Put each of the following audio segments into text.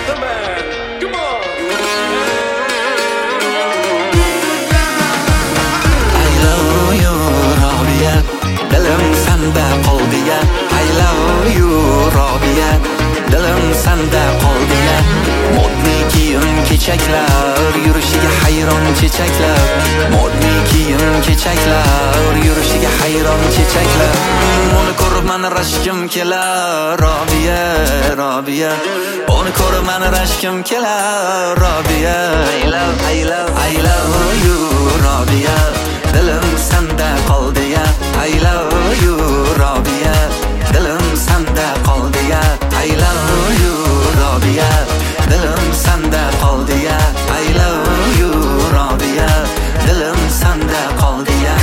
Dilim sanda qoldi ya, I love you Robiya. Dilim sanda qoldi ya. Modniy kiyim kechaklar, yurishiga hayron chechaklar. Modniy kiyim kechaklar, yurishiga hayron chechaklar. Uni ko'rib meni rashkim kelar, Robiya, Robiya. Uni ko'rib meni rashkim kelar, Robiya. I love you Robiya. Dilim sanda qoldi ya, I love you Robiya. Dilim sanda qoldi ya, I love you Robiya. Dilim sanda qoldi ya, I love you Robiya. Dilim sanda qoldi ya.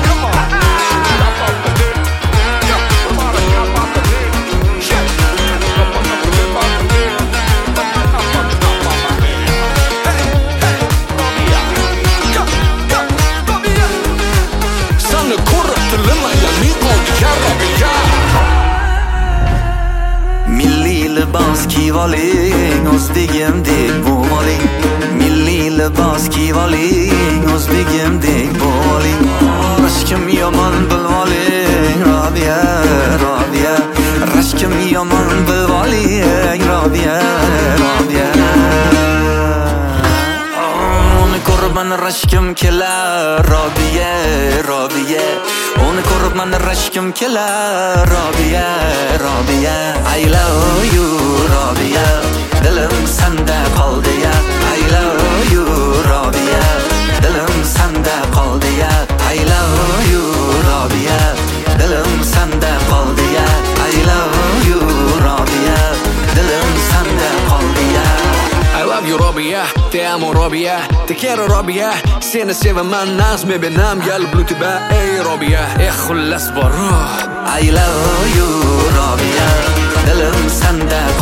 Milliy libos kiyib oling, o'zbegimdek bo'ling. Milliy libos kiyib oling, o'zbegimdek bo'ling. Rashkim yomon bilib oling, Robiya, Robiya. Rashkim yomon bilib oling, Robiya, Robiya. Uni ko'rib meni rashkim kelar, Robiya, Robiya. Uni ko'rib meni rashkim kelar, Robiya, Robiya. I love you Robiya. Dilim sanda qoldi ya, I love you Robiya. Dilim sanda qoldi ya, I love you Robiya. Dilim sanda qoldi ya, I love you Robiya. Dilim sanda qoldi ya. I love you Robiya, te amo Robiya, te quiero Robiya. Seni sevaman, nazmi benam qalblu tiba, ey Robiya. Xullas bor. I love you Robiya. Dilim sanda